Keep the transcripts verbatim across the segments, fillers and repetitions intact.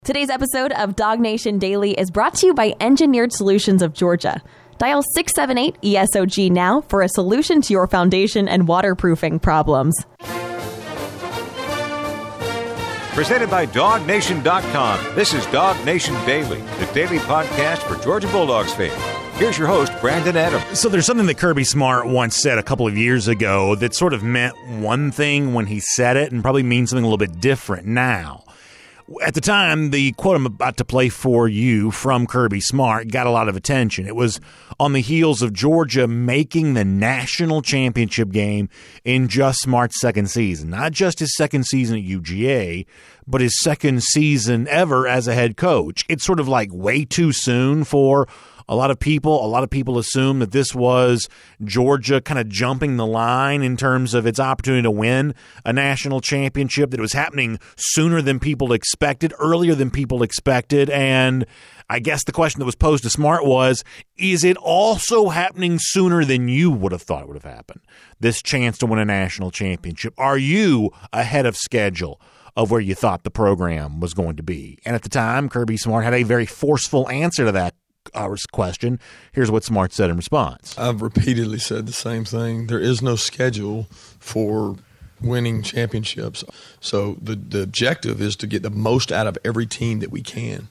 Today's episode of Dog Nation Daily is brought to you by Engineered Solutions of Georgia. Dial six seven eight E S O G now for a solution to your foundation and waterproofing problems. Presented by dog nation dot com. This is Dog Nation Daily, the daily podcast for Georgia Bulldogs fans. Here's your host, Brandon Adams. So there's something that Kirby Smart once said a couple of years ago that sort of meant one thing when he said it and probably means something a little bit different now. At the time, the quote I'm about to play for you from Kirby Smart got a lot of attention. It was on the heels of Georgia making the national championship game in just Smart's second season. Not just his second season at U G A, but his second season ever as a head coach. It's sort of like way too soon for a lot of people. A lot of people assume that this was Georgia kind of jumping the line in terms of its opportunity to win a national championship, that it was happening sooner than people expected, earlier than people expected. And I guess the question that was posed to Smart was, is it also happening sooner than you would have thought it would have happened? This chance to win a national championship. Are you ahead of schedule of where you thought the program was going to be? And at the time, Kirby Smart had a very forceful answer to that Our question. Here's what Smart said in response. I've repeatedly said the same thing. There is no schedule for winning championships. So the, the objective is to get the most out of every team that we can.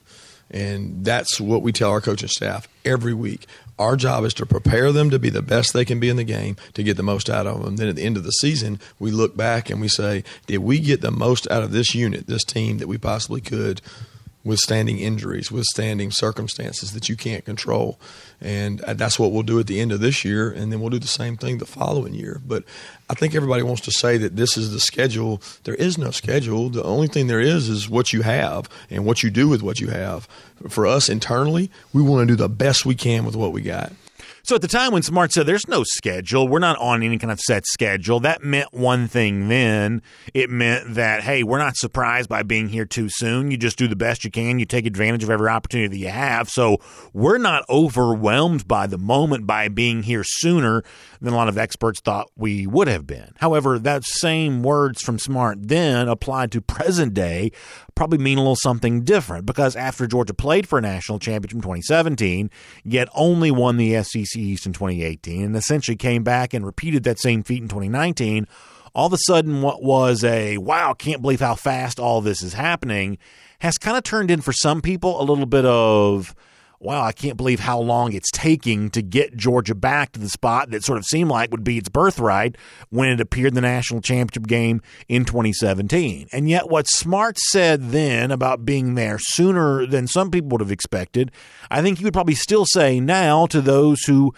And that's what we tell our coaching staff every week. Our job is to prepare them to be the best they can be in the game, to get the most out of them. Then at the end of the season, we look back and we say, did we get the most out of this unit, this team that we possibly could, withstanding injuries, withstanding circumstances that you can't control. And that's what we'll do at the end of this year, and then we'll do the same thing the following year. But I think everybody wants to say that this is the schedule. There is no schedule. The only thing there is is what you have and what you do with what you have. For us internally, we want to do the best we can with what we got. So at the time when Smart said there's no schedule, we're not on any kind of set schedule, that meant one thing then. It meant that, hey, we're not surprised by being here too soon. You just do the best you can. You take advantage of every opportunity that you have. So we're not overwhelmed by the moment by being here sooner than a lot of experts thought we would have been. However, that same words from Smart then applied to present day probably mean a little something different, because after Georgia played for a national championship in twenty seventeen, yet only won the S E C East in twenty eighteen, and essentially came back and repeated that same feat in twenty nineteen, all of a sudden what was a, wow, can't believe how fast all this is happening, has kind of turned in for some people a little bit of, wow, I can't believe how long it's taking to get Georgia back to the spot that sort of seemed like would be its birthright when it appeared in the national championship game in twenty seventeen. And yet what Smart said then about being there sooner than some people would have expected, I think he would probably still say now to those who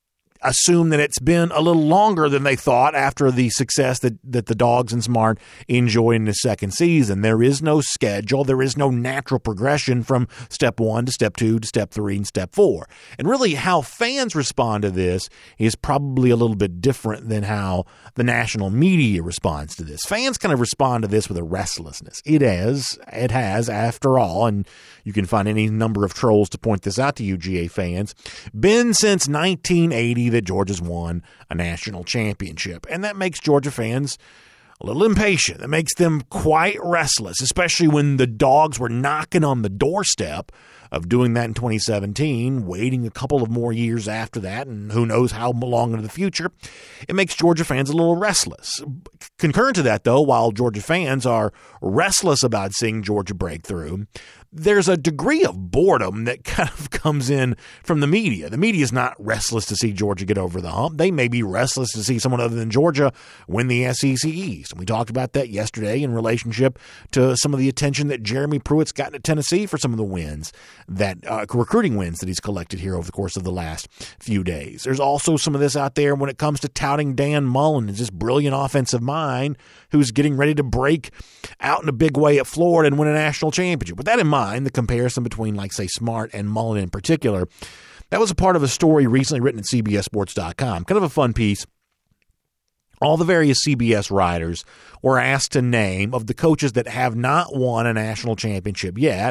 assume that it's been a little longer than they thought after the success that, that the Dogs and Smart enjoyed in the second season. There is no schedule. There is no natural progression from step one to step two to step three and step four. And really how fans respond to this is probably a little bit different than how the national media responds to this. Fans kind of respond to this with a restlessness. It has, it has, after all, and you can find any number of trolls to point this out to U G A fans, been since nineteen eighty that Georgia's won a national championship. And that makes Georgia fans a little impatient. That makes them quite restless, especially when the Dogs were knocking on the doorstep of doing that in twenty seventeen, waiting a couple of more years after that, and who knows how long into the future. It makes Georgia fans a little restless. Concurrent to that, though, while Georgia fans are restless about seeing Georgia break through, there's a degree of boredom that kind of comes in from the media. The media is not restless to see Georgia get over the hump. They may be restless to see someone other than Georgia win the S E C East. And we talked about that yesterday in relationship to some of the attention that Jeremy Pruitt's gotten at Tennessee for some of the wins, that uh, recruiting wins that he's collected here over the course of the last few days. There's also some of this out there when it comes to touting Dan Mullen as this brilliant offensive mind who's getting ready to break out in a big way at Florida and win a national championship. With that in mind, the comparison between, like, say, Smart and Mullen in particular, that was a part of a story recently written at C B S Sports dot com. Kind of a fun piece. All the various C B S writers were asked to name, of the coaches that have not won a national championship yet,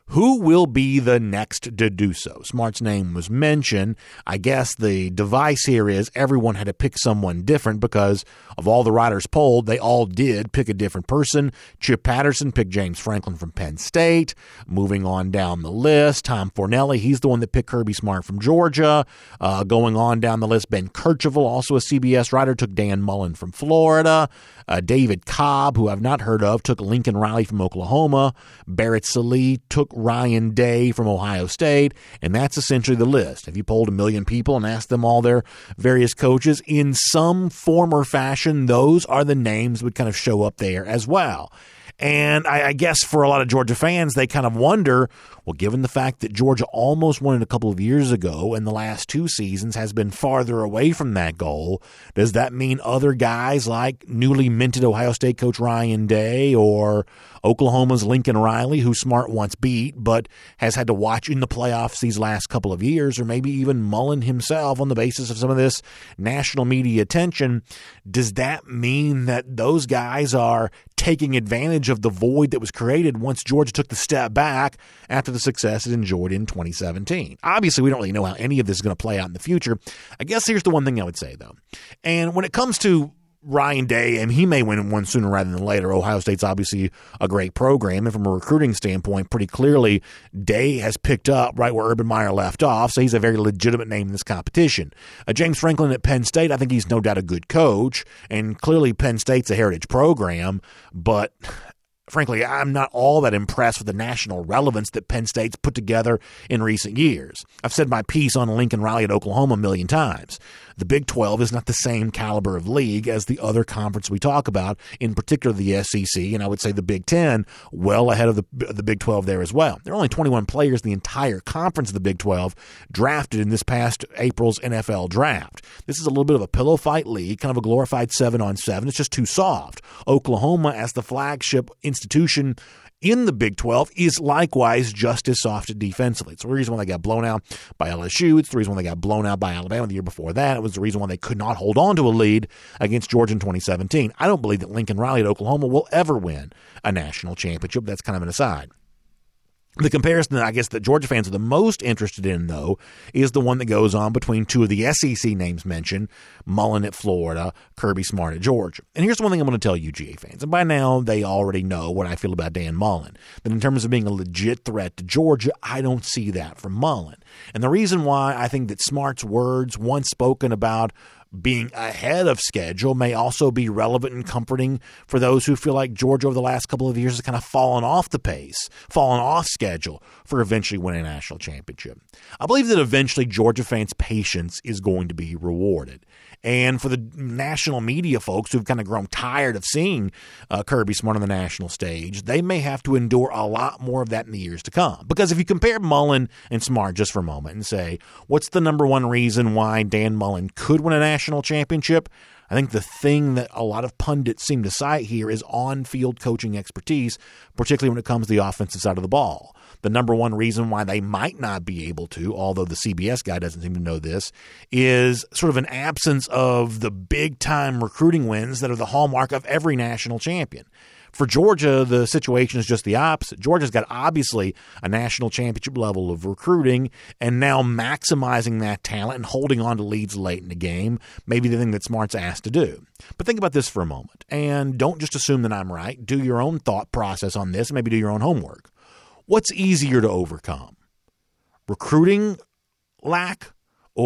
Who will be the next to do so? Smart's name was mentioned. I guess the device here is everyone had to pick someone different because of all the writers polled, they all did pick a different person. Chip Patterson picked James Franklin from Penn State. Moving on down the list, Tom Fornelli, he's the one that picked Kirby Smart from Georgia. Uh, going on down the list, Ben Kercheval, also a C B S writer, took Dan Mullen from Florida. Uh, David Cobb, who I've not heard of, took Lincoln Riley from Oklahoma. Barrett Sallee took Ryan Day from Ohio State. And that's essentially the list. If you polled a million people and asked them all their various coaches, in some form or fashion, those are the names that would kind of show up there as well. And I, I guess for a lot of Georgia fans, they kind of wonder, well, given the fact that Georgia almost won it a couple of years ago and the last two seasons has been farther away from that goal, does that mean other guys like newly minted Ohio State coach Ryan Day or Oklahoma's Lincoln Riley, who Smart once beat but has had to watch in the playoffs these last couple of years, or maybe even Mullen himself on the basis of some of this national media attention, does that mean that those guys are taking advantage of the void that was created once Georgia took the step back after the success it enjoyed in twenty seventeen? Obviously, we don't really know how any of this is going to play out in the future. I guess here's the one thing I would say, though. And when it comes to Ryan Day, and he may win one sooner rather than later. Ohio State's obviously a great program, and from a recruiting standpoint, pretty clearly, Day has picked up right where Urban Meyer left off, so he's a very legitimate name in this competition. Uh, James Franklin at Penn State, I think he's no doubt a good coach, and clearly Penn State's a heritage program, but frankly, I'm not all that impressed with the national relevance that Penn State's put together in recent years. I've said my piece on Lincoln Riley at Oklahoma a million times. The Big twelve is not the same caliber of league as the other conference we talk about, in particular the S E C, and I would say the Big Ten, well ahead of the, the Big twelve there as well. There are only twenty-one players in the entire conference of the Big twelve drafted in this past April's N F L draft. This is a little bit of a pillow fight league, kind of a glorified seven on seven. It's just too soft. Oklahoma, as the flagship institution in the Big twelve, is likewise just as soft defensively. It's the reason why they got blown out by L S U. It's the reason why they got blown out by Alabama the year before that. It was the reason why they could not hold on to a lead against Georgia in twenty seventeen. I don't believe that Lincoln Riley at Oklahoma will ever win a national championship. That's kind of an aside. The comparison that I guess that Georgia fans are the most interested in, though, is the one that goes on between two of the S E C names mentioned, Mullen at Florida, Kirby Smart at Georgia. And here's the one thing I'm going to tell U G A fans, and by now they already know what I feel about Dan Mullen, that in terms of being a legit threat to Georgia, I don't see that from Mullen. And the reason why I think that Smart's words, once spoken about being ahead of schedule, may also be relevant and comforting for those who feel like Georgia over the last couple of years has kind of fallen off the pace, fallen off schedule for eventually winning a national championship. I believe that eventually Georgia fans' patience is going to be rewarded. And for the national media folks who've kind of grown tired of seeing uh, Kirby Smart on the national stage, they may have to endure a lot more of that in the years to come. Because if you compare Mullen and Smart just for a moment and say, what's the number one reason why Dan Mullen could win a national championship? I think the thing that a lot of pundits seem to cite here is on-field coaching expertise, particularly when it comes to the offensive side of the ball. The number one reason why they might not be able to, although the C B S guy doesn't seem to know this, is sort of an absence of the big-time recruiting wins that are the hallmark of every national champion. For Georgia, the situation is just the opposite. Georgia's got obviously a national championship level of recruiting, and now maximizing that talent and holding on to leads late in the game may be the thing that Smart's asked to do. But think about this for a moment, and don't just assume that I'm right. Do your own thought process on this, maybe do your own homework. What's easier to overcome? Recruiting lack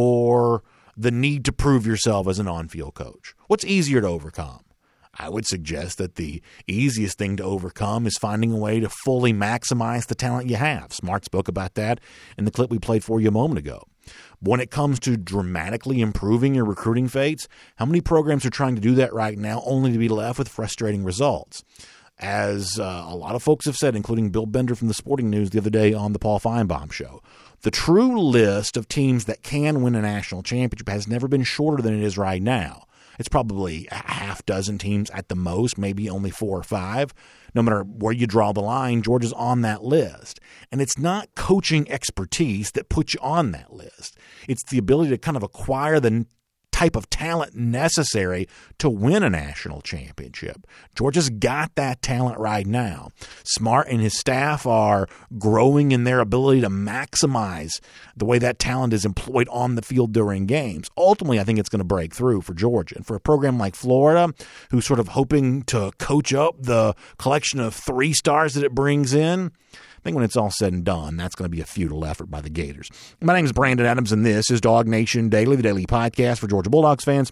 or the need to prove yourself as an on-field coach? What's easier to overcome? I would suggest that the easiest thing to overcome is finding a way to fully maximize the talent you have. Smart spoke about that in the clip we played for you a moment ago. When it comes to dramatically improving your recruiting fates, how many programs are trying to do that right now only to be left with frustrating results? As uh, a lot of folks have said, including Bill Bender from the Sporting News the other day on the Paul Feinbaum Show, the true list of teams that can win a national championship has never been shorter than it is right now. It's probably a half dozen teams at the most, maybe only four or five. No matter where you draw the line, Georgia's on that list. And it's not coaching expertise that puts you on that list. It's the ability to kind of acquire the type of talent necessary to win a national championship. Georgia's got that talent right now. Smart and his staff are growing in their ability to maximize the way that talent is employed on the field during games. Ultimately, I think it's going to break through for Georgia. And for a program like Florida, who's sort of hoping to coach up the collection of three stars that it brings in, I think when it's all said and done, that's going to be a futile effort by the Gators. My name is Brandon Adams, and this is Dog Nation Daily, the daily podcast for Georgia Bulldogs fans.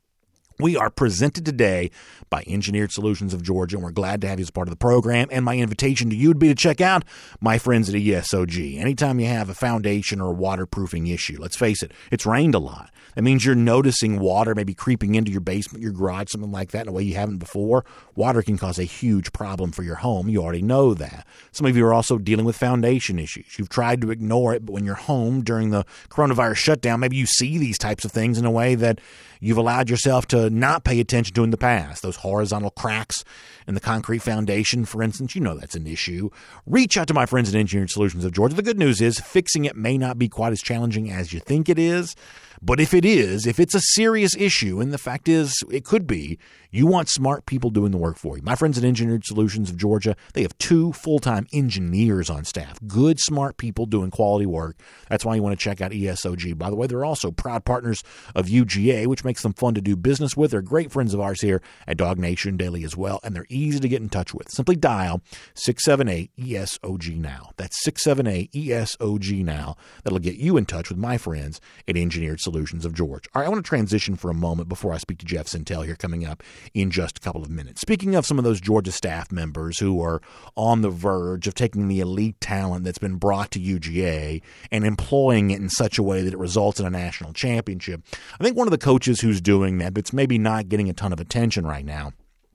We are presented today by Engineered Solutions of Georgia, and we're glad to have you as part of the program. And my invitation to you would be to check out my friends at E S O G. Anytime you have a foundation or a waterproofing issue, let's face it, it's rained a lot. That means you're noticing water maybe creeping into your basement, your garage, something like that in a way you haven't before. Water can cause a huge problem for your home. You already know that. Some of you are also dealing with foundation issues. You've tried to ignore it, but when you're home during the coronavirus shutdown, maybe you see these types of things in a way that you've allowed yourself to not pay attention to in the past. Those horizontal cracks in the concrete foundation, for instance, you know that's an issue. Reach out to my friends at Engineered Solutions of Georgia. The good news is fixing it may not be quite as challenging as you think it is. But if it is, if it's a serious issue, and the fact is it could be, you want smart people doing the work for you. My friends at Engineered Solutions of Georgia, they have two full-time engineers on staff. Good, smart people doing quality work. That's why you want to check out E S O G. By the way, they're also proud partners of U G A, which makes them fun to do business with. They're great friends of ours here at Dog Nation Daily as well, and they're easy to get in touch with. Simply dial six seven eight E S O G now. That's six seven eight E S O G now. That'll get you in touch with my friends at Engineered Solutions of Georgia. All right, I want to transition for a moment before I speak to Jeff Sentell here coming up in just a couple of minutes. Speaking of some of those Georgia staff members who are on the verge of taking the elite talent that's been brought to U G A and employing it in such a way that it results in a national championship, I think one of the coaches who's doing that, that's maybe not getting a ton of attention right now,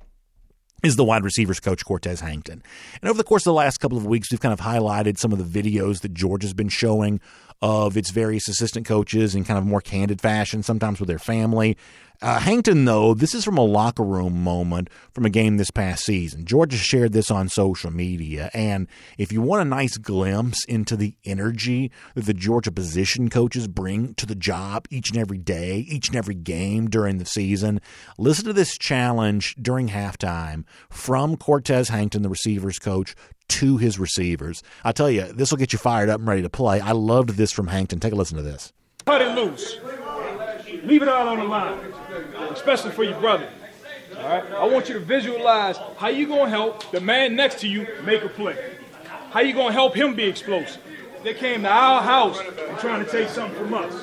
is the wide receivers coach, Cortez Hankton. And over the course of the last couple of weeks, we've kind of highlighted some of the videos that Georgia's been showing of its various assistant coaches in kind of more candid fashion, sometimes with their family. Uh, Hankton, though, this is from a locker room moment from a game this past season. Georgia shared this on social media, and if you want a nice glimpse into the energy that the Georgia position coaches bring to the job each and every day, each and every game during the season, listen to this challenge during halftime from Cortez Hankton, the receivers coach, to his receivers. I tell you, this will get you fired up and ready to play. I loved this from Hankton. Take a listen to this. Cut it loose. Leave it all on the line, especially for your brother. All right? I want you to visualize how you going to help the man next to you make a play. How you going to help him be explosive. They came to our house and trying to take something from us.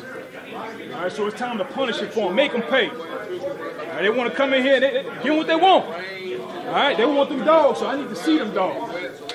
All right, so it's time to punish it for them. Make them pay. All right, they want to come in here and they, they, give them what they want. All right, they want them dogs, so I need to see them dogs.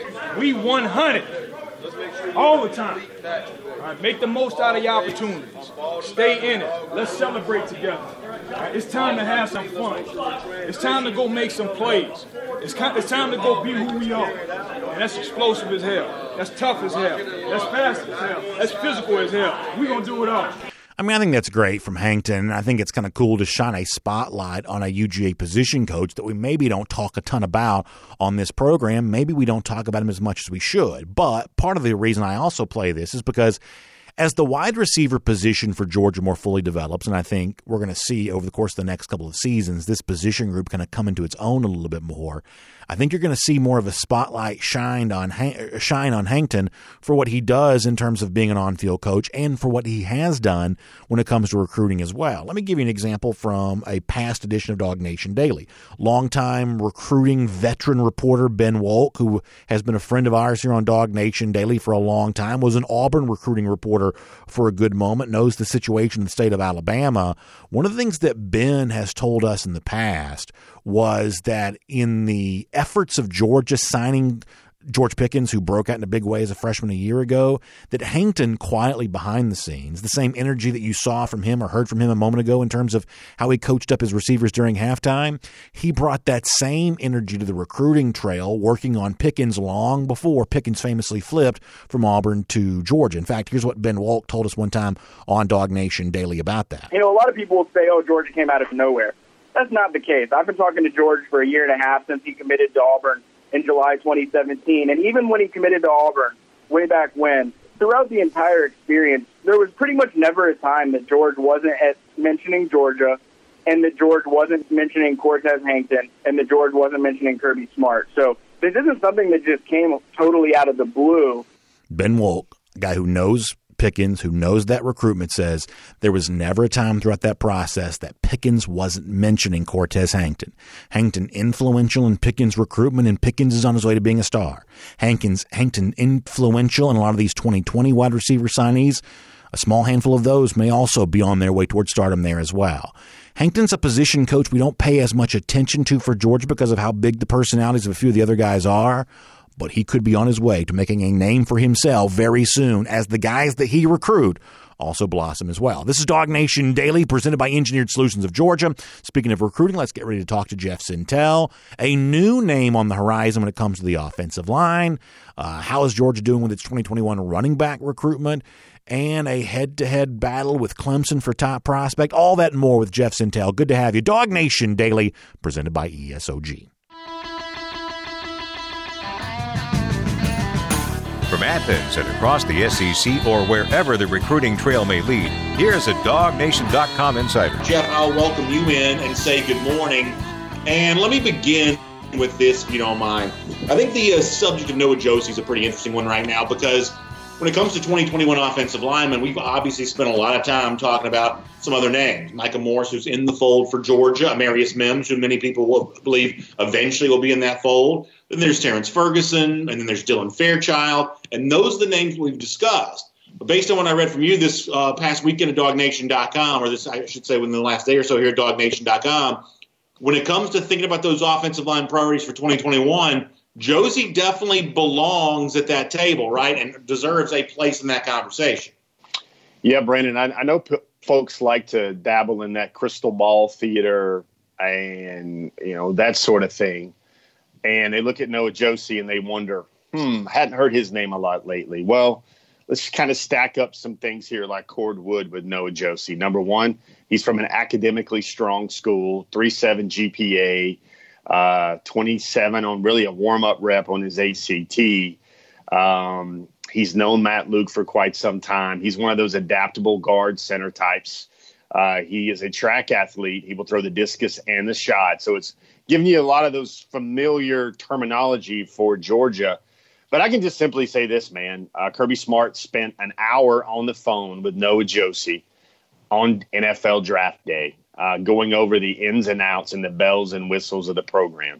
We one hundred all the time. All right, make the most out of your opportunities. Stay in it. Let's celebrate together. All right, it's time to have some fun. It's time to go make some plays. It's, it's time to go be who we are. And that's explosive as hell. That's tough as hell. That's fast as hell. That's physical as hell. We're going to do it all. I mean, I think that's great from Hankton. I think it's kind of cool to shine a spotlight on a U G A position coach that we maybe don't talk a ton about on this program. Maybe we don't talk about him as much as we should. But part of the reason I also play this is because as the wide receiver position for Georgia more fully develops, and I think we're going to see over the course of the next couple of seasons, this position group kind of come into its own a little bit more, I think you're going to see more of a spotlight shined on shine on Hankton for what he does in terms of being an on-field coach and for what he has done when it comes to recruiting as well. Let me give you an example from a past edition of Dog Nation Daily. Longtime recruiting veteran reporter Ben Wolk, who has been a friend of ours here on Dog Nation Daily for a long time, was an Auburn recruiting reporter for a good moment, knows the situation in the state of Alabama. One of the things that Ben has told us in the past was that in the efforts of Georgia signing George Pickens, who broke out in a big way as a freshman a year ago, that Hankton quietly behind the scenes, the same energy that you saw from him or heard from him a moment ago in terms of how he coached up his receivers during halftime, he brought that same energy to the recruiting trail, working on Pickens long before Pickens famously flipped from Auburn to Georgia. In fact, here's what Ben Wolk told us one time on Dog Nation Daily about that. You know, a lot of people will say, oh, Georgia came out of nowhere. That's not the case. I've been talking to George for a year and a half since he committed to Auburn in July twenty seventeen. And even when he committed to Auburn way back when, throughout the entire experience, there was pretty much never a time that George wasn't at mentioning Georgia, and that George wasn't mentioning Cortez Hankton, and that George wasn't mentioning Kirby Smart. So this isn't something that just came totally out of the blue. Ben Wolk, a guy who knows Pickens, who knows that recruitment, says there was never a time throughout that process that Pickens wasn't mentioning Cortez Hankton. Hankton influential in Pickens' recruitment, and Pickens is on his way to being a star. Hankton's Hankton influential in a lot of these twenty twenty wide receiver signees. A small handful of those may also be on their way towards stardom there as well. Hankton's a position coach we don't pay as much attention to for Georgia because of how big the personalities of a few of the other guys are, but he could be on his way to making a name for himself very soon as the guys that he recruit also blossom as well. This is Dog Nation Daily, presented by Engineered Solutions of Georgia. Speaking of recruiting, let's get ready to talk to Jeff Sentell. A new name on the horizon when it comes to the offensive line. Uh, how is Georgia doing with its twenty twenty-one running back recruitment? And a head-to-head battle with Clemson for top prospect. All that and more with Jeff Sentell. Good to have you. Dog Nation Daily, presented by E S O G. From Athens and across the S E C or wherever the recruiting trail may lead, here's a Dog Nation dot com insider. Jeff, I'll welcome you in and say good morning. And let me begin with this, if you don't mind. I think the uh, subject of Noah Josey is a pretty interesting one right now, because when it comes to twenty twenty-one offensive linemen, we've obviously spent a lot of time talking about some other names. Micah Morris, who's in the fold for Georgia. Amarius Mims, who many people will believe eventually will be in that fold. Then there's Terrence Ferguson, and then there's Dylan Fairchild. And those are the names we've discussed. But based on what I read from you this uh, past weekend at Dog Nation dot com, or this, I should say, within the last day or so here at Dog Nation dot com, when it comes to thinking about those offensive line priorities for twenty twenty-one, Josey definitely belongs at that table, right, and deserves a place in that conversation. Yeah, Brandon, I, I know p- folks like to dabble in that crystal ball theater and, you know, that sort of thing. And they look at Noah Josey and they wonder, hmm, hadn't heard his name a lot lately. Well, let's kind of stack up some things here like cordwood with Noah Josey. Number one, he's from an academically strong school, three point seven G P A. Uh, twenty-seven on really a warm-up rep on his A C T. Um, he's known Matt Luke for quite some time. He's one of those adaptable guard center types. Uh, he is a track athlete. He will throw the discus and the shot. So it's giving you a lot of those familiar terminology for Georgia. But I can just simply say this, man. Uh, Kirby Smart spent an hour on the phone with Noah Josey on N F L Draft Day, Uh, going over the ins and outs and the bells and whistles of the program.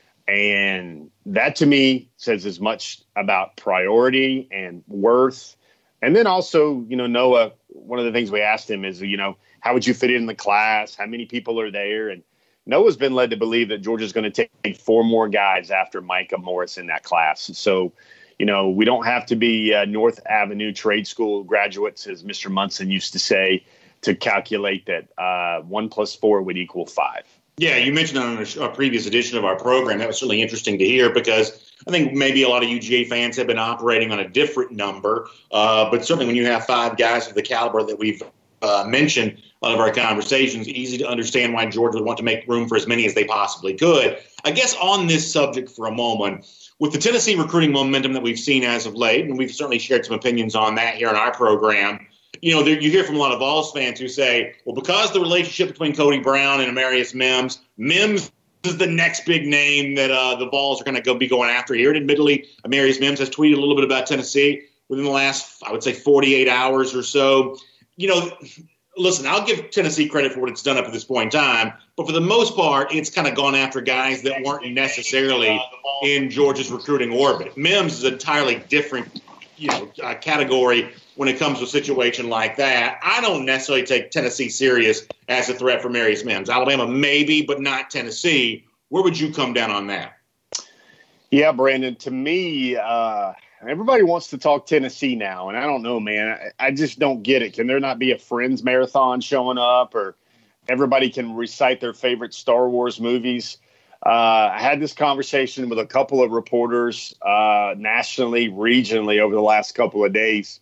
And that, to me, says as much about priority and worth. And then also, you know, Noah, one of the things we asked him is, you know, how would you fit in the class? How many people are there? And Noah's been led to believe that Georgia's going to take four more guys after Micah Morris in that class. So, you know, we don't have to be uh, North Avenue Trade School graduates, as Mister Munson used to say, to calculate that uh, one plus four would equal five. Yeah, you mentioned on a, a previous edition of our program. That was certainly interesting to hear, because I think maybe a lot of U G A fans have been operating on a different number. Uh, but certainly when you have five guys of the caliber that we've uh, mentioned a lot of our conversations, easy to understand why Georgia would want to make room for as many as they possibly could. I guess on this subject for a moment, with the Tennessee recruiting momentum that we've seen as of late, and we've certainly shared some opinions on that here on our program, you know, there, you hear from a lot of Vols fans who say, well, because the relationship between Cody Brown and Amarius Mims, Mims is the next big name that uh, the Vols are going to go be going after here. And admittedly, Amarius Mims has tweeted a little bit about Tennessee within the last, I would say, forty-eight hours or so. You know, listen, I'll give Tennessee credit for what it's done up to this point in time. But for the most part, it's kind of gone after guys that weren't necessarily in Georgia's recruiting orbit. Mims is an entirely different, you know, uh, category when it comes to a situation like that. I don't necessarily take Tennessee serious as a threat for Amarius Mims. Alabama maybe, but not Tennessee. Where would you come down on that? Yeah, Brandon, to me, uh, everybody wants to talk Tennessee now, and I don't know, man. I, I just don't get it. Can there not be a Friends marathon showing up, or everybody can recite their favorite Star Wars movies? Uh, I had this conversation with a couple of reporters uh, nationally, regionally over the last couple of days.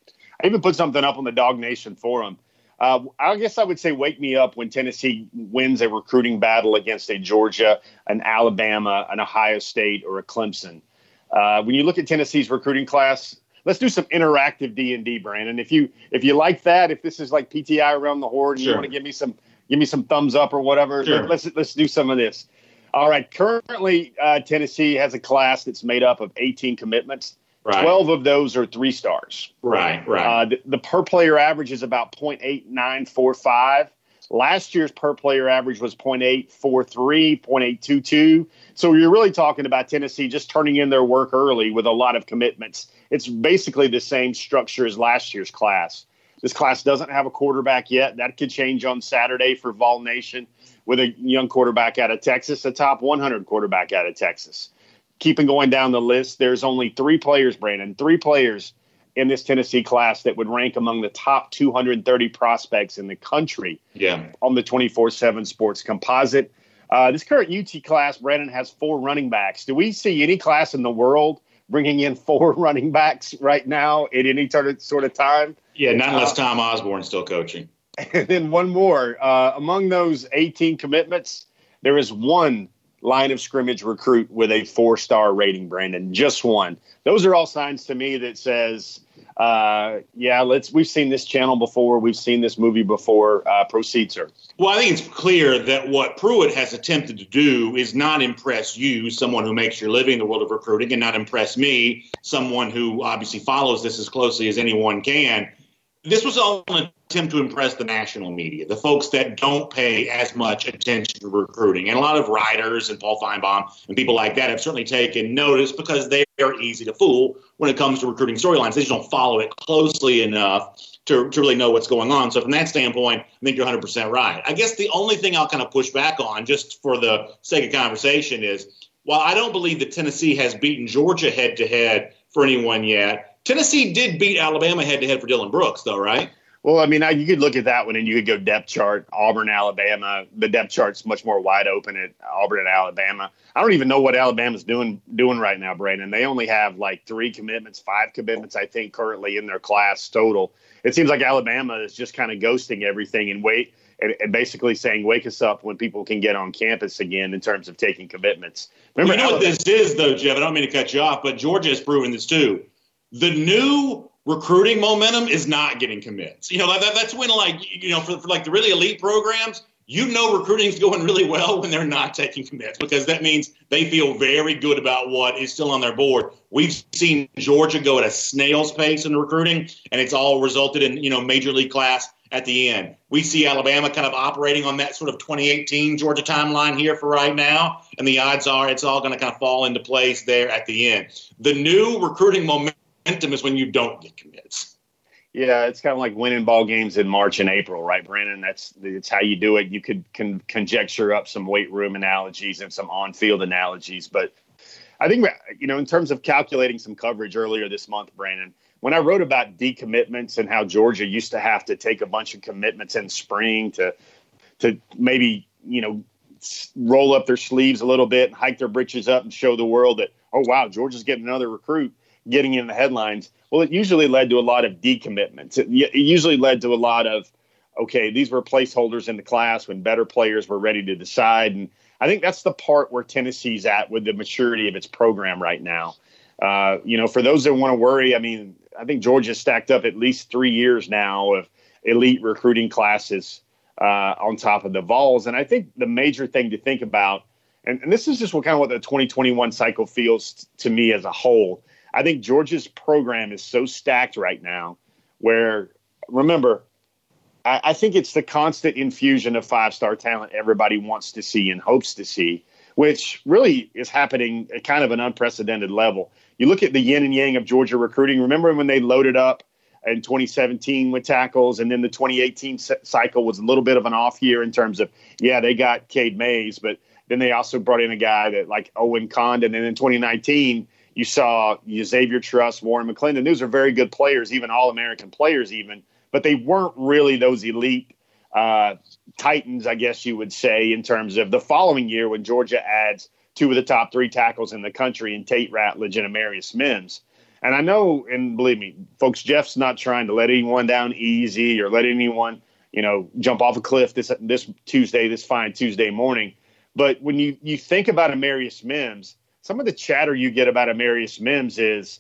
I even put something up on the Dog Nation forum. Uh, I guess I would say wake me up when Tennessee wins a recruiting battle against a Georgia, an Alabama, an Ohio State, or a Clemson. Uh, when you look at Tennessee's recruiting class, let's do some interactive D and D, Brandon. If you if you like that, if this is like P T I around the horde, and sure. you want to give me some give me some thumbs up or whatever, sure. let's let's do some of this. All right. Currently, uh, Tennessee has a class that's made up of eighteen commitments. Right. twelve of those are three stars. Right, right. Uh, the, the per player average is about point eight nine four five. Last year's per player average was point eight four three, point eight two two. So you're really talking about Tennessee just turning in their work early with a lot of commitments. It's basically the same structure as last year's class. This class doesn't have a quarterback yet. That could change on Saturday for Vol Nation with a young quarterback out of Texas, a top one hundred quarterback out of Texas. Keeping going down the list, there's only three players, Brandon, three players in this Tennessee class that would rank among the top two hundred thirty prospects in the country yeah. on the twenty-four seven Sports Composite. Uh, this current U T class, Brandon, has four running backs. Do we see any class in the world bringing in four running backs right now at any sort of time? Yeah, not unless uh, Tom Osborne's still coaching. And then one more. Uh, among those eighteen commitments, there is one line of scrimmage recruit with a four-star rating, Brandon. Just one. Those are all signs to me that says, uh, yeah, let's. We've seen this channel before. We've seen this movie before. Uh, proceed, sir. Well, I think it's clear that what Pruitt has attempted to do is not impress you, someone who makes your living in the world of recruiting, and not impress me, someone who obviously follows this as closely as anyone can. This was all an attempt to impress the national media, the folks that don't pay as much attention to recruiting. And a lot of writers and Paul Feinbaum and people like that have certainly taken notice because they are easy to fool when it comes to recruiting storylines. They just don't follow it closely enough to, to really know what's going on. So from that standpoint, I think you're one hundred percent right. I guess the only thing I'll kind of push back on, just for the sake of conversation, is while I don't believe that Tennessee has beaten Georgia head-to-head for anyone yet, Tennessee did beat Alabama head-to-head for Dylan Brooks, though, right? Well, I mean, I, you could look at that one and you could go depth chart, Auburn, Alabama. The depth chart's much more wide open at Auburn and Alabama. I don't even know what Alabama's doing doing right now, Brandon. They only have like three commitments, five commitments, I think, currently in their class total. It seems like Alabama is just kind of ghosting everything and wait and, and basically saying, wake us up when people can get on campus again in terms of taking commitments. Remember, well, you know Alabama- what this is, though, Jeff? I don't mean to cut you off, but Georgia has proven this too. The new recruiting momentum is not getting commits. You know, that, that's when, like, you know, for, for like the really elite programs, you know, recruiting's going really well when they're not taking commits, because that means they feel very good about what is still on their board. We've seen Georgia go at a snail's pace in recruiting, and it's all resulted in, you know, major league class at the end. We see Alabama kind of operating on that sort of twenty eighteen Georgia timeline here for right now, and the odds are it's all going to kind of fall into place there at the end. The new recruiting momentum is when you don't get commits. Yeah, it's kind of like winning ball games in March and April, right, Brandon? That's it's how you do it. You could con- conjecture up some weight room analogies and some on-field analogies. But I think, you know, in terms of calculating some coverage earlier this month, Brandon, when I wrote about decommitments and how Georgia used to have to take a bunch of commitments in spring to to maybe, you know, roll up their sleeves a little bit and hike their britches up and show the world that, oh, wow, Georgia's getting another recruit, getting in the headlines. Well, it usually led to a lot of decommitments. It, it usually led to a lot of, okay, these were placeholders in the class when better players were ready to decide. And I think that's the part where Tennessee's at with the maturity of its program right now. Uh, you know, for those that want to worry, I mean, I think Georgia's stacked up at least three years now of elite recruiting classes uh, on top of the Vols. And I think the major thing to think about, and, and this is just what kind of what the twenty twenty-one cycle feels t- to me as a whole, I think Georgia's program is so stacked right now where, remember, I, I think it's the constant infusion of five-star talent everybody wants to see and hopes to see, which really is happening at kind of an unprecedented level. You look at the yin and yang of Georgia recruiting. Remember when they loaded up in twenty seventeen with tackles, and then the twenty eighteen cycle was a little bit of an off year in terms of, yeah, they got Cade Mays, but then they also brought in a guy that like Owen Condon, and in twenty nineteen – you saw Xavier Truss, Warren McClendon. Those are very good players, even All-American players even, but they weren't really those elite uh, titans, I guess you would say, in terms of the following year when Georgia adds two of the top three tackles in the country in Tate Ratledge and Amarius Mims. And I know, and believe me, folks, Jeff's not trying to let anyone down easy or let anyone, you know, jump off a cliff this this Tuesday, this fine Tuesday morning. But when you, you think about Amarius Mims, some of the chatter you get about Amarius Mims is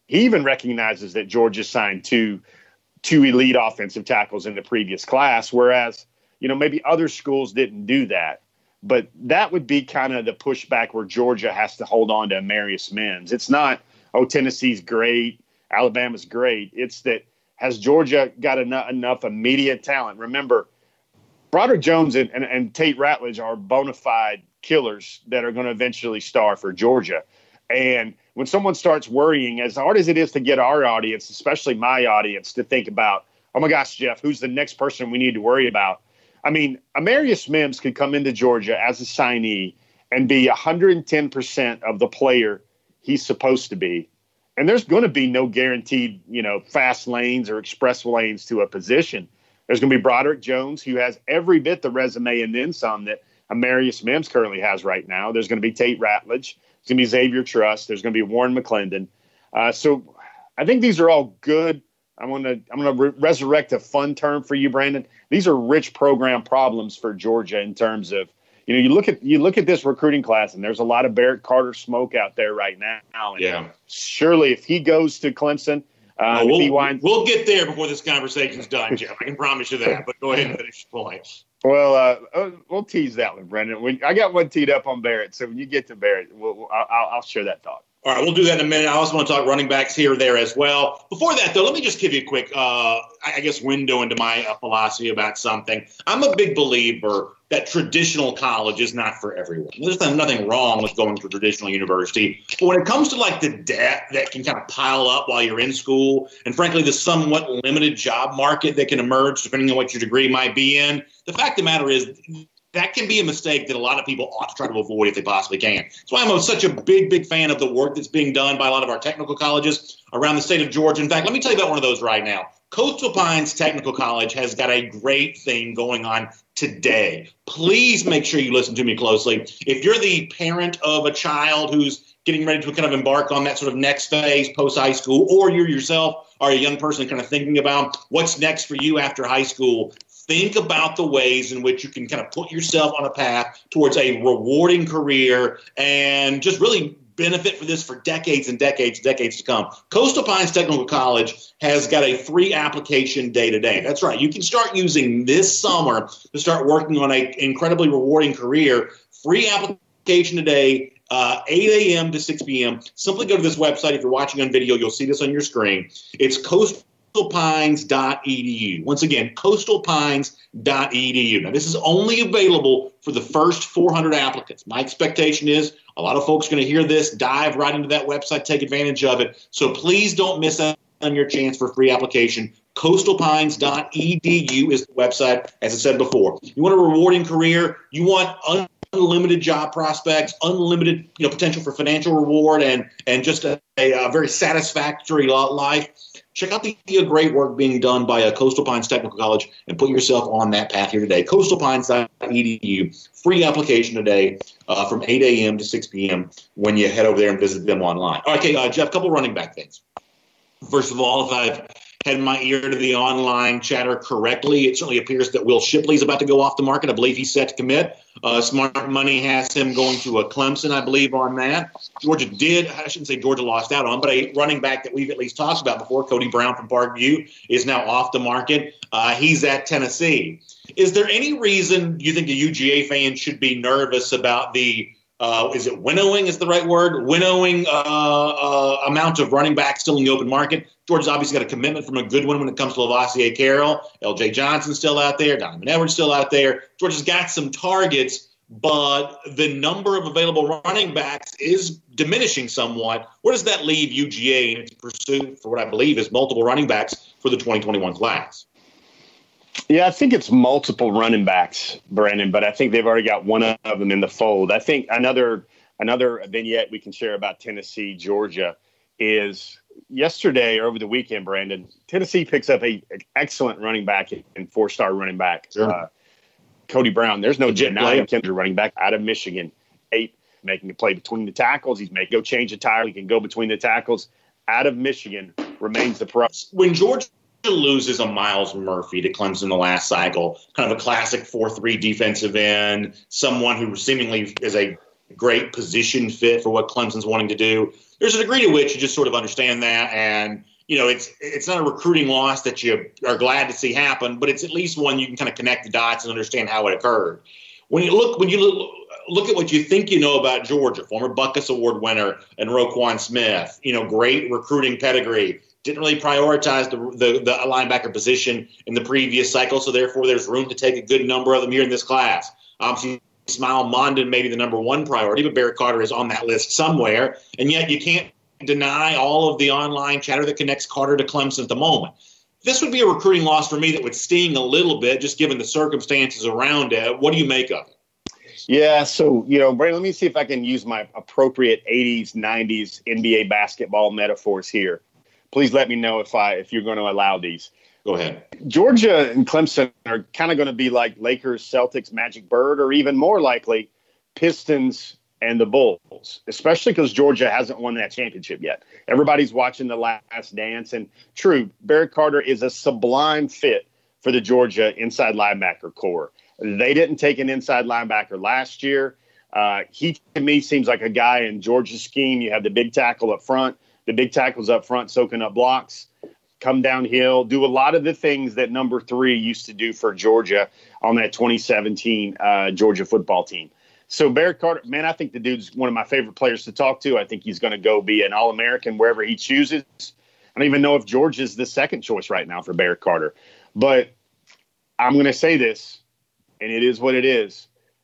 He even recognizes that Georgia signed two two elite offensive tackles in the previous class, whereas, you know, maybe other schools didn't do that. But that would be kind of the pushback where Georgia has to hold on to Amarius Mims. It's not, oh, Tennessee's great, Alabama's great. It's that, has Georgia got enough, enough immediate talent? Remember, Broderick Jones and, and, and Tate Ratledge are bona fide killers that are going to eventually star for Georgia. And when someone starts worrying, as hard as it is to get our audience, especially my audience, to think about, oh my gosh, Jeff, who's the next person we need to worry about? I mean, Amarius Mims could come into Georgia as a signee and be one hundred ten percent of the player he's supposed to be. And there's going to be no guaranteed, you know, fast lanes or express lanes to a position. There's going to be Broderick Jones, who has every bit the resume and then some that Amarius Mims currently has right now. There's going to be Tate Ratledge. There's going to be Xavier Truss. There's going to be Warren McClendon. Uh, so I think these are all good. I'm going to I'm going to re- resurrect a fun term for you, Brandon. These are rich program problems for Georgia in terms of, you know, you look at you look at this recruiting class, and there's a lot of Barrett Carter smoke out there right now. And yeah. Surely, if he goes to Clemson, uh, well, we'll, he winds- we'll get there before this conversation's done, Jeff. I can promise you that. But go ahead and finish your point. Well, uh, we'll tease that one, Brendan. We, I got one teed up on Barrett, so when you get to Barrett, we'll, we'll, I'll, I'll share that thought. All right, we'll do that in a minute. I also want to talk running backs here or there as well. Before that, though, let me just give you a quick, uh, I guess, window into my uh, philosophy about something. I'm a big believer that traditional college is not for everyone. There's nothing wrong with going to a traditional university. But when it comes to, like, the debt that can kind of pile up while you're in school, and, frankly, the somewhat limited job market that can emerge depending on what your degree might be in, the fact of the matter is that can be a mistake that a lot of people ought to try to avoid if they possibly can. That's why I'm a, such a big, big fan of the work that's being done by a lot of our technical colleges around the state of Georgia. In fact, let me tell you about one of those right now. Coastal Pines Technical College has got a great thing going on today. Please make sure you listen to me closely. If you're the parent of a child who's getting ready to kind of embark on that sort of next phase post-high school, or you yourself are a young person kind of thinking about what's next for you after high school, think about the ways in which you can kind of put yourself on a path towards a rewarding career and just really benefit for this for decades and decades and decades to come. Coastal Pines Technical College has got a free application day to day. That's right. You can start using this summer to start working on an incredibly rewarding career. Free application today, uh, eight a.m. to six p.m. Simply go to this website. If you're watching on video, you'll see this on your screen. It's Coastal coastal pines dot e d u. Once again, coastal pines dot e d u. Now, this is only available for the first four hundred applicants. My expectation is a lot of folks are going to hear this, dive right into that website, take advantage of it. So please don't miss out on your chance for a free application. coastal pines dot e d u is the website, as I said before. You want a rewarding career, you want un- unlimited job prospects, unlimited, you know, potential for financial reward, and and just a, a, a very satisfactory life. Check out the, the great work being done by uh, Coastal Pines Technical College and put yourself on that path here today. coastal pines dot e d u. Free application today uh, from eight a.m. to six p.m. when you head over there and visit them online. Okay, uh, Jeff, a couple running back things. First of all, if I've had my ear to the online chatter correctly, it certainly appears that Will Shipley is about to go off the market. I believe he's set to commit. Uh, Smart Money has him going to a Clemson, I believe, on that. Georgia did, I shouldn't say Georgia lost out on, but a running back that we've at least talked about before, Cody Brown from Parkview, is now off the market. Uh, he's at Tennessee. Is there any reason you think a U G A fan should be nervous about the Uh, is it winnowing is the right word? Winnowing uh, uh, amount of running backs still in the open market. Georgia's obviously got a commitment from a good one when it comes to Lavoisier Carroll. L J Johnson's still out there. Donovan Edwards still out there. Georgia's got some targets, but the number of available running backs is diminishing somewhat. Where does that leave U G A in its pursuit for what I believe is multiple running backs for the twenty twenty-one class? Yeah, I think it's multiple running backs, Brandon, but I think they've already got one of them in the fold. I think another another vignette we can share about Tennessee, Georgia is yesterday or over the weekend, Brandon, Tennessee picks up a, an excellent running back and four-star running back, sure. uh, Cody Brown. There's no denying Kendra running back out of Michigan, eight, making a play between the tackles. He's making go change a tire. He can go between the tackles. Out of Michigan remains the pro. When Georgia loses a Miles Murphy to Clemson the last cycle, kind of a classic four three defensive end, someone who seemingly is a great position fit for what Clemson's wanting to do. There's a degree to which you just sort of understand that, and you know, it's it's not a recruiting loss that you are glad to see happen, but it's at least one you can kind of connect the dots and understand how it occurred. When you look when you look, look at what you think you know about Georgia, former Butkus Award winner and Roquan Smith, you know, great recruiting pedigree. Didn't really prioritize the, the the linebacker position in the previous cycle, so therefore there's room to take a good number of them here in this class. Obviously, Ismail Mondon may be the number one priority, but Barrett Carter is on that list somewhere, and yet you can't deny all of the online chatter that connects Carter to Clemson at the moment. This would be a recruiting loss for me that would sting a little bit, just given the circumstances around it. What do you make of it? Yeah, so, you know, Brandon, let me see if I can use my appropriate eighties, nineties N B A basketball metaphors here. Please let me know if I if you're going to allow these. Go ahead. Georgia and Clemson are kind of going to be like Lakers, Celtics, Magic Bird, or even more likely Pistons and the Bulls, especially because Georgia hasn't won that championship yet. Everybody's watching The Last Dance. And true, Barrett Carter is a sublime fit for the Georgia inside linebacker core. They didn't take an inside linebacker last year. Uh, he, to me, seems like a guy in Georgia's scheme. You have the big tackle up front, the big tackles up front soaking up blocks, come downhill, do a lot of the things that number three used to do for Georgia on that twenty seventeen uh, Georgia football team. So Barrett Carter, man, I think the dude's one of my favorite players to talk to. I think he's going to go be an All-American wherever he chooses. I don't even know if Georgia's the second choice right now for Barrett Carter. But I'm going to say this, and it is what it is.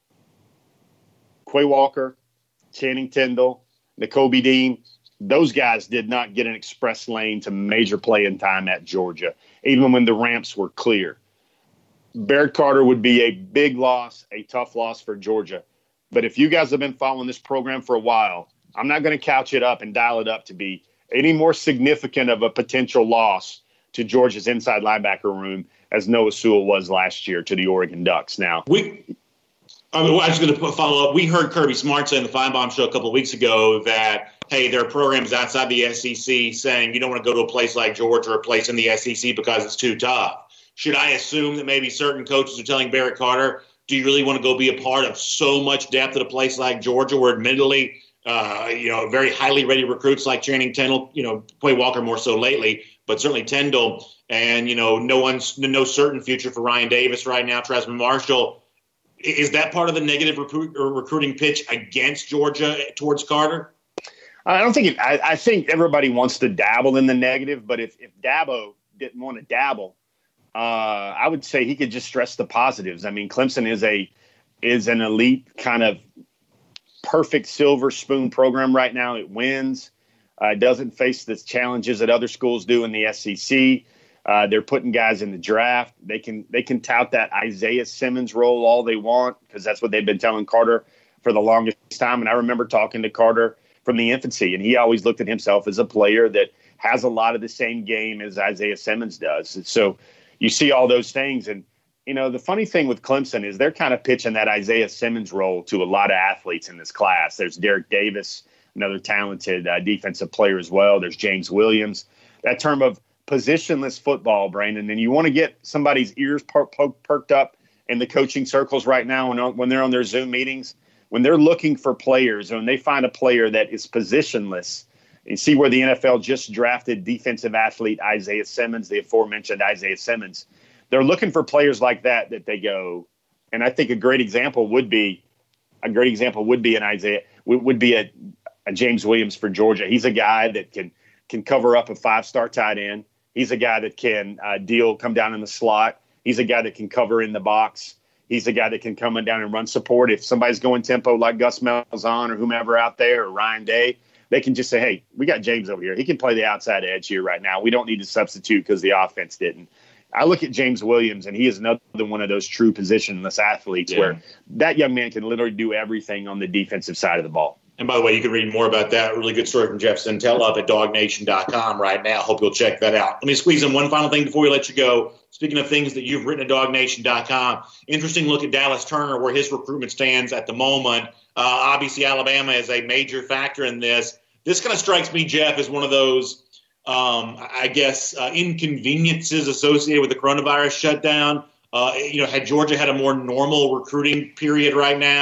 Quay Walker, Channing Tindall, Nakobe Dean, those guys did not get an express lane to major playing time at Georgia, even when the ramps were clear. Barrett Carter would be a big loss, a tough loss for Georgia. But if you guys have been following this program for a while, I'm not going to couch it up and dial it up to be any more significant of a potential loss to Georgia's inside linebacker room as Noah Sewell was last year to the Oregon Ducks. Now, we, I, mean, I was going to follow up. We heard Kirby Smart say in the Feinbaum show a couple of weeks ago that, hey, there are programs outside the S E C saying you don't want to go to a place like Georgia or a place in the S E C because it's too tough. Should I assume that maybe certain coaches are telling Barrett Carter, do you really want to go be a part of so much depth at a place like Georgia where admittedly, uh, you know, very highly ready recruits like Channing Tindall, you know, Quay Walker more so lately, but certainly Tindall, and, you know, no one's no certain future for Ryan Davis right now, Tresman Marshall. Is that part of the negative recruit, or recruiting pitch against Georgia towards Carter? I don't think it, I, I think everybody wants to dabble in the negative, but if, if Dabo didn't want to dabble, Uh, I would say he could just stress the positives. I mean, Clemson is a is an elite kind of perfect silver spoon program right now. It wins. Uh, it doesn't face the challenges that other schools do in the S E C. Uh, they're putting guys in the draft. They can they can tout that Isaiah Simmons role all they want because that's what they've been telling Carter for the longest time. And I remember talking to Carter from the infancy, and he always looked at himself as a player that has a lot of the same game as Isaiah Simmons does. And so you see all those things. And, you know, the funny thing with Clemson is they're kind of pitching that Isaiah Simmons role to a lot of athletes in this class. There's Derek Davis, another talented uh, defensive player as well. There's James Williams. That term of positionless football, Brandon, and you want to get somebody's ears per- per- perked up in the coaching circles right now when, when they're on their Zoom meetings, when they're looking for players, when they find a player that is positionless. You see where the N F L just drafted defensive athlete Isaiah Simmons, the aforementioned Isaiah Simmons. They're looking for players like that that they go, and I think a great example would be a great example would be an Isaiah would be a, a James Williams for Georgia. He's a guy that can can cover up a five-star tight end. He's a guy that can uh, deal, come down in the slot. He's a guy that can cover in the box. He's a guy that can come in down and run support. If somebody's going tempo like Gus Malzahn or whomever out there or Ryan Day, they can just say, hey, we got James over here. He can play the outside edge here right now. We don't need to substitute because the offense didn't. I look at James Williams, and he is another one of those true positionless athletes yeah. where that young man can literally do everything on the defensive side of the ball. And by the way, you can read more about that really good story from Jeff Sentell up at dog nation dot com right now. Hope you'll check that out. Let me squeeze in one final thing before we let you go. Speaking of things that you've written at dog nation dot com, interesting look at Dallas Turner, where his recruitment stands at the moment. Uh, obviously, Alabama is a major factor in this. This kind of strikes me, Jeff, as one of those, um, I guess, uh, inconveniences associated with the coronavirus shutdown. Uh, you know, had Georgia had a more normal recruiting period right now,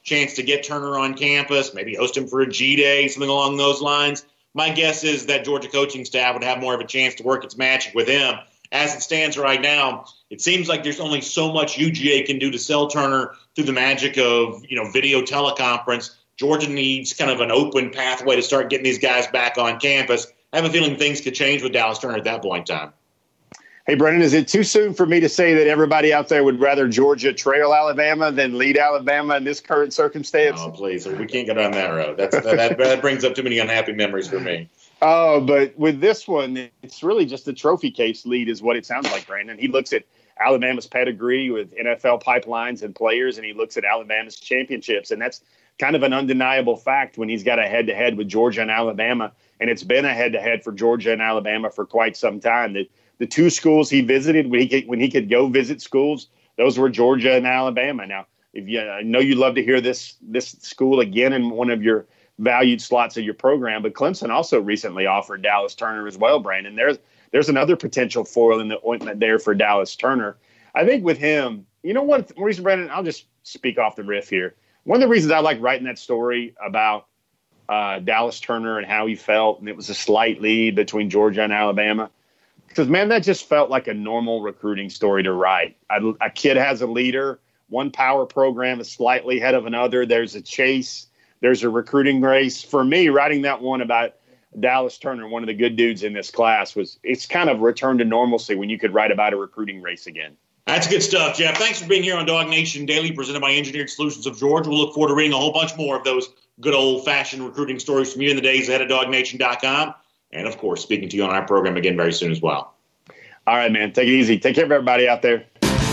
chance to get Turner on campus, maybe host him for a G-Day, something along those lines, my guess is that Georgia coaching staff would have more of a chance to work its magic with him. As it stands right now, it seems like there's only so much U G A can do to sell Turner through the magic of, you know, video teleconference. Georgia needs kind of an open pathway to start getting these guys back on campus. I have a feeling things could change with Dallas Turner at that point in time. Hey, Brennan, is it too soon for me to say that everybody out there would rather Georgia trail Alabama than lead Alabama in this current circumstance? Oh, please. We can't go down that road. That's, that, that brings up too many unhappy memories for me. Oh, but with this one, it's really just a trophy case lead is what it sounds like, Brandon. He looks at Alabama's pedigree with N F L pipelines and players, and he looks at Alabama's championships. And that's kind of an undeniable fact when he's got a head-to-head with Georgia and Alabama. And it's been a head-to-head for Georgia and Alabama for quite some time. The, the two schools he visited when he could, when he could go visit schools, those were Georgia and Alabama. Now, if you, I know you'd love to hear this this school again in one of your valued slots of your program, but Clemson also recently offered Dallas Turner as well, Brandon. There's there's another potential foil in the ointment there for Dallas Turner. I think with him, you know one reason, Brandon, I'll just speak off the riff here. One of the reasons I like writing that story about uh, Dallas Turner and how he felt, and it was a slight lead between Georgia and Alabama, because, man, that just felt like a normal recruiting story to write. A, a kid has a leader. One power program is slightly ahead of another. There's a chase. There's a recruiting race. For me, writing that one about Dallas Turner, one of the good dudes in this class, was it's kind of returned to normalcy when you could write about a recruiting race again. That's good stuff, Jeff. Thanks for being here on Dog Nation Daily, presented by Engineered Solutions of Georgia. We'll look forward to reading a whole bunch more of those good old-fashioned recruiting stories from you in the days ahead at dog nation dot com. And, of course, speaking to you on our program again very soon as well. All right, man. Take it easy. Take care of everybody out there.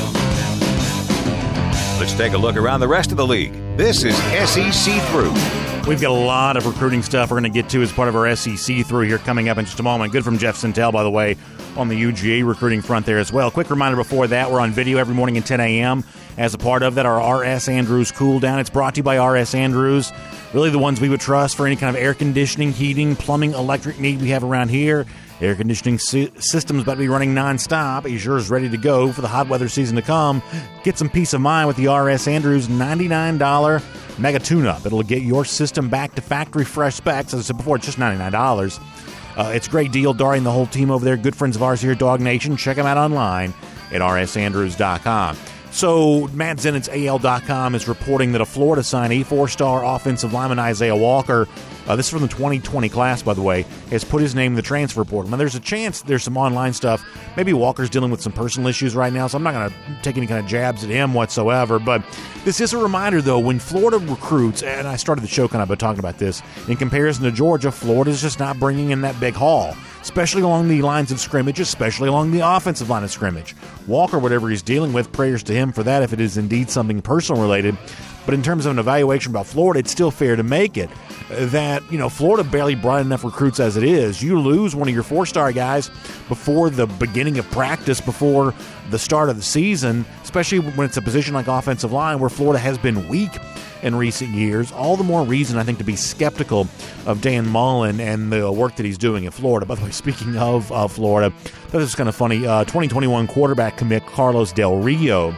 Let's take a look around the rest of the league. This is S E C Through. We've got a lot of recruiting stuff we're going to get to as part of our S E C Through here coming up in just a moment. Good from Jeff Sentell, by the way, on the U G A recruiting front there as well. Quick reminder before that, we're on video every morning at ten a.m. As a part of that, our R S. Andrews Cool Down. It's brought to you by R S. Andrews. Really the ones we would trust for any kind of air conditioning, heating, plumbing, electric need we have around here. Air conditioning si- system's about to be running nonstop. Azure's ready to go for the hot weather season to come. Get some peace of mind with the R S. Andrews ninety-nine dollars Mega Tune-Up. It'll get your system back to factory fresh specs. As I said before, it's just ninety-nine dollars. Uh, it's a great deal. Dari and the whole team over there, good friends of ours here at Dog Nation. Check them out online at r s andrews dot com. So, Matt Zennett's A L dot com is reporting that a Florida signee, four-star offensive lineman Isaiah Walker, uh, this is from the twenty twenty class, by the way, has put his name in the transfer portal. Now, there's a chance there's some online stuff. Maybe Walker's dealing with some personal issues right now, so I'm not going to take any kind of jabs at him whatsoever. But this is a reminder, though, when Florida recruits, and I started the show kind of by talking about this, in comparison to Georgia, Florida's just not bringing in that big haul, especially along the lines of scrimmage, especially along the offensive line of scrimmage. Walker, whatever he's dealing with, prayers to him for that if it is indeed something personal related. But in terms of an evaluation about Florida, it's still fair to make it that, you know, Florida barely brought enough recruits as it is. You lose one of your four-star guys before the beginning of practice, before the start of the season, especially when it's a position like offensive line where Florida has been weak in recent years. All the more reason, I think, to be skeptical of Dan Mullen and the work that he's doing in Florida. By the way, speaking of uh, Florida, that was kind of funny. Uh, twenty twenty-one quarterback commit Carlos Del Rio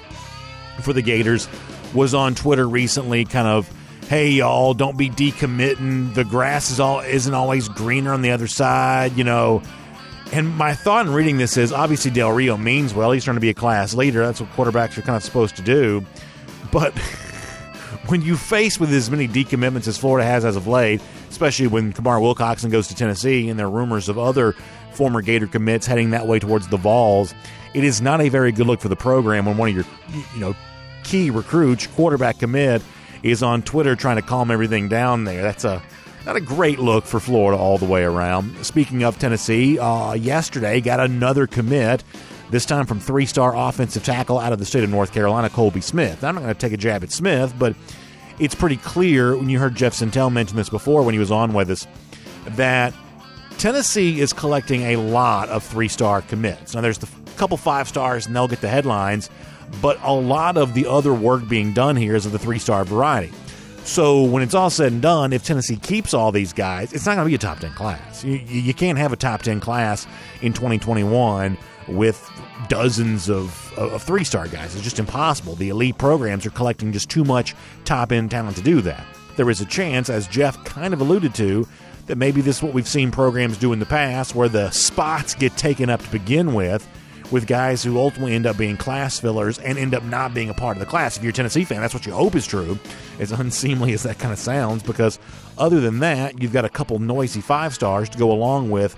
for the Gators was on Twitter recently, kind of, hey, y'all, don't be decommitting. The grass is all isn't always greener on the other side, you know. And my thought in reading this is, obviously Del Rio means well. He's trying to be a class leader. That's what quarterbacks are kind of supposed to do. But when you face with as many decommitments as Florida has as of late, especially when Kamar Wilcoxon goes to Tennessee and there are rumors of other former Gator commits heading that way towards the Vols, it is not a very good look for the program when one of your, you know, key recruits, quarterback commit, is on Twitter trying to calm everything down there. That's a not a great look for Florida all the way around. Speaking of Tennessee, uh, yesterday got another commit, this time from three-star offensive tackle out of the state of North Carolina, Colby Smith. Now, I'm not going to take a jab at Smith, but it's pretty clear, when you heard Jeff Sentell mention this before when he was on with us, that Tennessee is collecting a lot of three-star commits. Now, there's the couple five-stars, and they'll get the headlines, but a lot of the other work being done here is of the three-star variety. So when it's all said and done, if Tennessee keeps all these guys, it's not going to be a top ten class. You, you can't have a top ten class in twenty twenty-one with dozens of, of three-star guys. It's just impossible. The elite programs are collecting just too much top-end talent to do that. There is a chance, as Jeff kind of alluded to, that maybe this is what we've seen programs do in the past, where the spots get taken up to begin with, with guys who ultimately end up being class fillers and end up not being a part of the class. If you're a Tennessee fan, that's what you hope is true, as unseemly as that kind of sounds, because other than that, you've got a couple noisy five-stars to go along with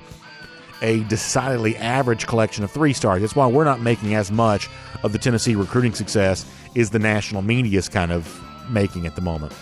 a decidedly average collection of three-stars. That's why we're not making as much of the Tennessee recruiting success as the national media is kind of making at the moment.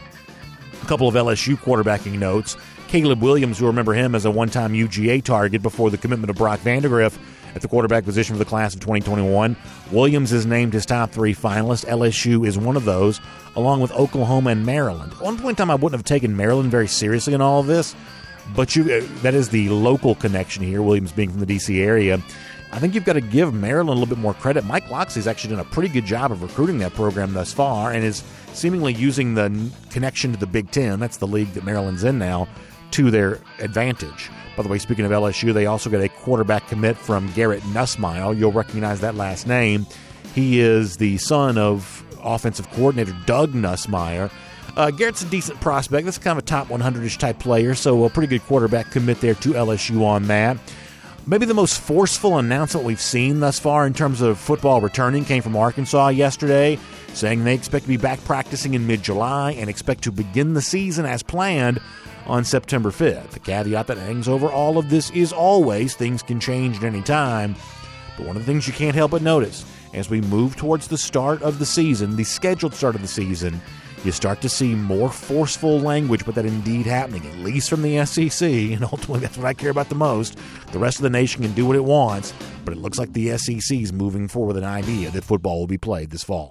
A couple of L S U quarterbacking notes. Caleb Williams, you'll remember him as a one-time U G A target before the commitment of Brock Vandagriff at the quarterback position for the class of twenty twenty-one. Williams is named his top three finalist. L S U is one of those, along with Oklahoma and Maryland. At one point in time, I wouldn't have taken Maryland very seriously in all of this, but you, that is the local connection here, Williams being from the D C area. I think you've got to give Maryland a little bit more credit. Mike Locksley's actually done a pretty good job of recruiting that program thus far and is seemingly using the connection to the Big Ten, that's the league that Maryland's in now, to their advantage. By the way, speaking of L S U, they also got a quarterback commit from Garrett Nussmeier. You'll recognize that last name. He is the son of offensive coordinator Doug Nussmeier. Uh, Garrett's a decent prospect. That's kind of a top one hundred-ish type player, so a pretty good quarterback commit there to L S U on that. Maybe the most forceful announcement we've seen thus far in terms of football returning came from Arkansas yesterday, saying they expect to be back practicing in mid-July and expect to begin the season as planned on September fifth. The caveat that hangs over all of this is always things can change at any time. But one of the things you can't help but notice, as we move towards the start of the season, the scheduled start of the season, you start to see more forceful language about that indeed happening, at least from the S E C, and ultimately that's what I care about the most. The rest of the nation can do what it wants, but it looks like the S E C is moving forward with an idea that football will be played this fall.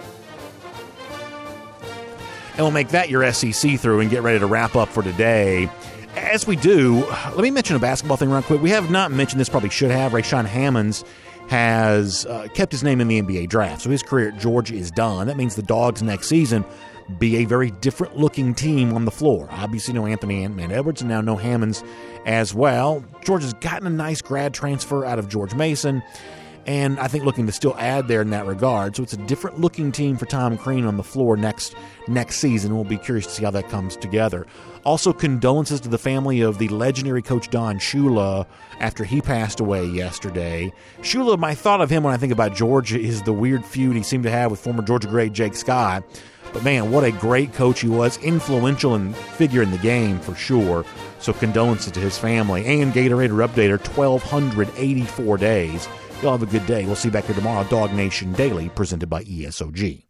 And we'll make that your S E C through and get ready to wrap up for today. As we do, let me mention a basketball thing real quick. We have not mentioned this, probably should have. Rayshawn Hammonds has uh, kept his name in the N B A draft, so his career at Georgia is done. That means the Dogs next season be a very different-looking team on the floor. Obviously, no Anthony Ant-Man Edwards, and now no Hammonds as well. Georgia's gotten a nice grad transfer out of George Mason, and I think looking to still add there in that regard. So it's a different-looking team for Tom Crean on the floor next next season. We'll be curious to see how that comes together. Also, condolences to the family of the legendary coach Don Shula after he passed away yesterday. Shula, my thought of him when I think about Georgia is the weird feud he seemed to have with former Georgia great Jake Scott. But man, what a great coach he was. Influential in figure in the game for sure. So condolences to his family. And Gatorade Updater, one thousand two hundred eighty-four days. Y'all have a good day. We'll see you back here tomorrow. Dog Nation Daily, presented by E S O G.